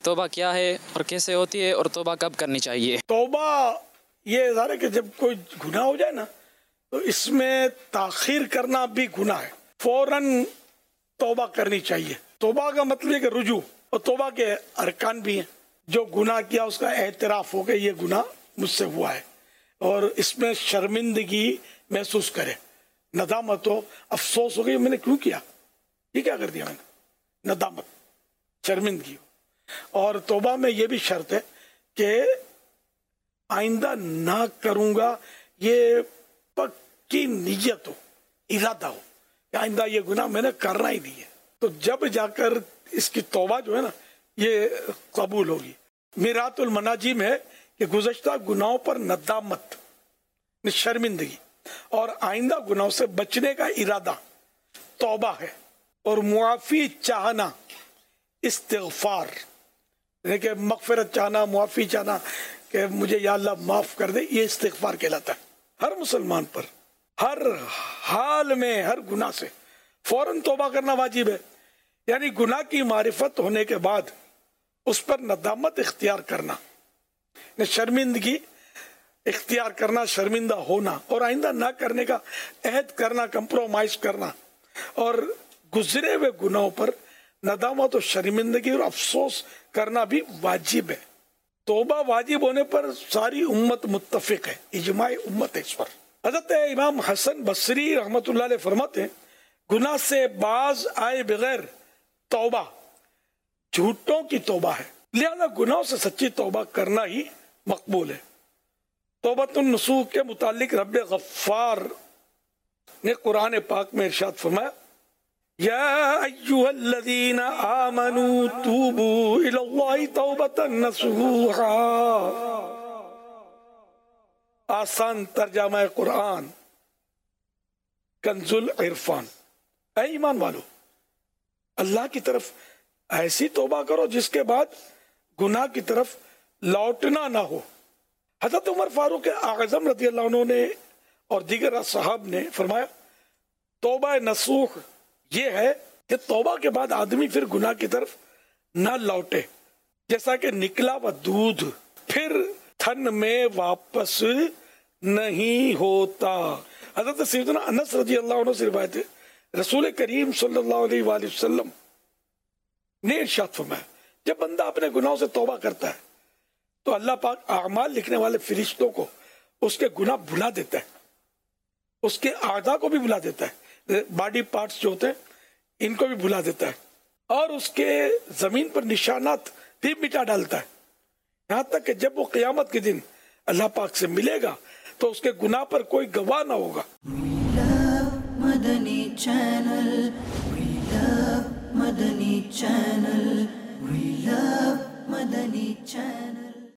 توبہ کیا ہے اور کیسے ہوتی ہے اور توبہ کب کرنی چاہیے؟ توبہ یہ ظاہر ہے کہ جب کوئی گناہ ہو جائے نا تو اس میں تاخیر کرنا بھی گناہ ہے، فوراً توبہ کرنی چاہیے۔ توبہ کا مطلب ہے کہ رجوع، اور توبہ کے ارکان بھی ہیں۔ جو گناہ کیا اس کا اعتراف ہو کہ یہ گناہ مجھ سے ہوا ہے، اور اس میں شرمندگی محسوس کرے، ندامت ہو، افسوس ہو کہ میں نے کیوں کیا، یہ کیا کر دیا میں نے، ندامت، شرمندگی ہو۔ اور توبہ میں یہ بھی شرط ہے کہ آئندہ نہ کروں گا، یہ پکی نیت ہو، ارادہ ہو کہ آئندہ یہ گناہ میں نے کرنا ہی نہیں ہے، تو جب جا کر اس کی توبہ جو ہے نا یہ قبول ہوگی۔ میرات المناجی میں ہے کہ گزشتہ گناہوں پر ندامت، شرمندگی اور آئندہ گناہوں سے بچنے کا ارادہ توبہ ہے، اور معافی چاہنا استغفار، یعنی کہ مغفرت چاہنا، معافی چاہنا کہ مجھے یا اللہ معاف کر دے، یہ استغفار کہلاتا ہے۔ ہر مسلمان پر ہر حال میں ہر گناہ سے فوراً توبہ کرنا واجب ہے، یعنی گناہ کی معرفت ہونے کے بعد اس پر ندامت اختیار کرنا، شرمندگی اختیار کرنا، شرمندہ ہونا، اور آئندہ نہ کرنے کا عہد کرنا، کمپرومائز کرنا، اور گزرے ہوئے گناہوں پر ندامت و شرمندگی اور افسوس کرنا بھی واجب ہے۔ توبہ واجب ہونے پر ساری امت متفق ہے، اجماع امت ہے اس پر۔ حضرت امام حسن بصری رحمۃ اللہ علیہ فرماتے ہیں گناہ سے باز آئے بغیر توبہ جھوٹوں کی توبہ ہے، لہذا گناہوں سے سچی توبہ کرنا ہی مقبول ہے۔ توبۃ النصوح کے متعلق رب غفار نے قرآن پاک میں ارشاد فرمایا یا ایھا الذین آمنوا توبوا الی اللہ توبۃ نصوحا۔ آسان ترجمہ قرآن کنز العرفان۔ اے ایمان والو، اللہ کی طرف ایسی توبہ کرو جس کے بعد گناہ کی طرف لوٹنا نہ ہو۔ حضرت عمر فاروق اعظم رضی اللہ عنہ نے اور دیگر صحاب نے فرمایا توبہ نصوح یہ ہے کہ توبہ کے بعد آدمی پھر گناہ کی طرف نہ لوٹے، جیسا کہ نکلا ہوا دودھ پھر تھن میں واپس نہیں ہوتا۔ حضرت سیدنا انس رضی اللہ عنہ سے روایت ہے رسول کریم صلی اللہ علیہ وآلہ وسلم نے ارشاد فرمایا جب بندہ اپنے گناہوں سے توبہ کرتا ہے تو اللہ پاک اعمال لکھنے والے فرشتوں کو اس کے گناہ بھلا دیتا ہے، اس کے اعضاء کو بھی بھلا دیتا ہے، باڈی پارٹس جو ہوتے ہیں ان کو بھی بھلا دیتا ہے، اور اس کے زمین پر نشانات بھی مٹا ڈالتا ہے، یہاں تک کہ جب وہ قیامت کے دن اللہ پاک سے ملے گا تو اس کے گناہ پر کوئی گواہ نہ ہوگا۔ Madani Channel, we love Madani Channel, we love Madani Channel.